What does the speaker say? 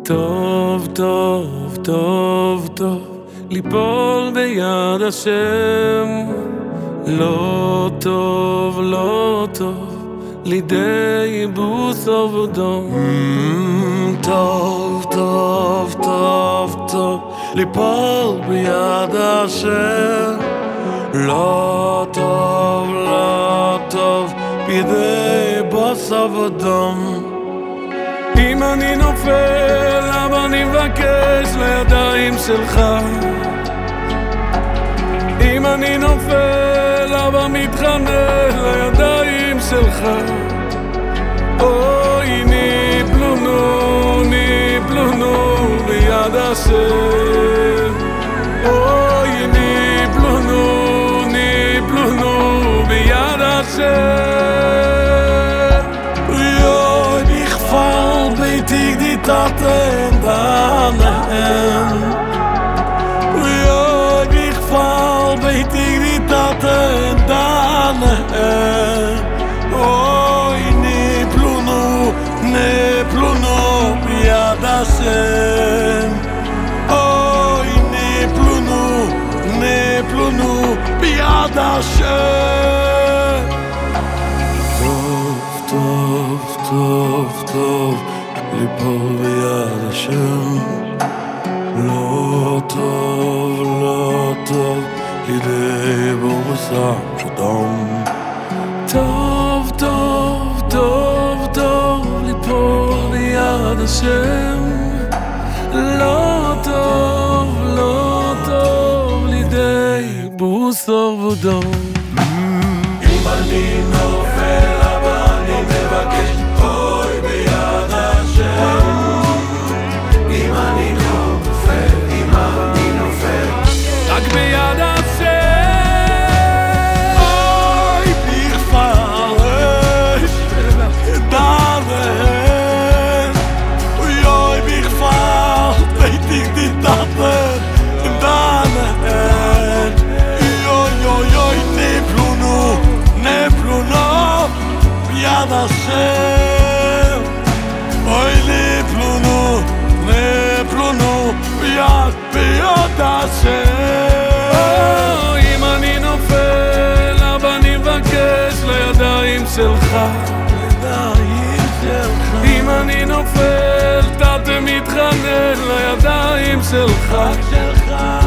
טוב, טוב, טוב, טוב ליפול ביד השם. לא טוב, לא טוב לידי בוס עבודו. טוב, טוב, טוב, טוב ליפול ביד השם. לא טוב, לא טוב בידי בוס עבודו. אם אני נופל, אבל אני מבקש לידיים שלך. אם אני נופל, אבל מתחנן לידיים שלך. אוי, ניפלונו ביד השם. אוי, ניפלונו ביד השם. Beitig die Taten danen. Oi, ich fall, beitig die Taten danen. Oi, ne pluno, biad Hashem. Oi, ne pluno, biad Hashem. Tov, tov, tov ליפול ביד השם. לא טוב, לא טוב לידי בוס עבודו. טוב, טוב, טוב, טוב ליפול ביד השם. לא טוב, לא טוב לידי בוס עבודו. אם אני נופל, אבל אני מבקש אוי ביד השם. אם אני נופל, רק ביד השם. אוי, בכפרש דאבן. אוי, בכפר ביתיק דיטאבן דאבן. אוי, נפלונו ביד השם. אוי, נפלונו ביד השם. אם אני נופל, אבל אני מבקש לידיים שלך. אם אני נופל, אתה מתחנן לידיים שלך.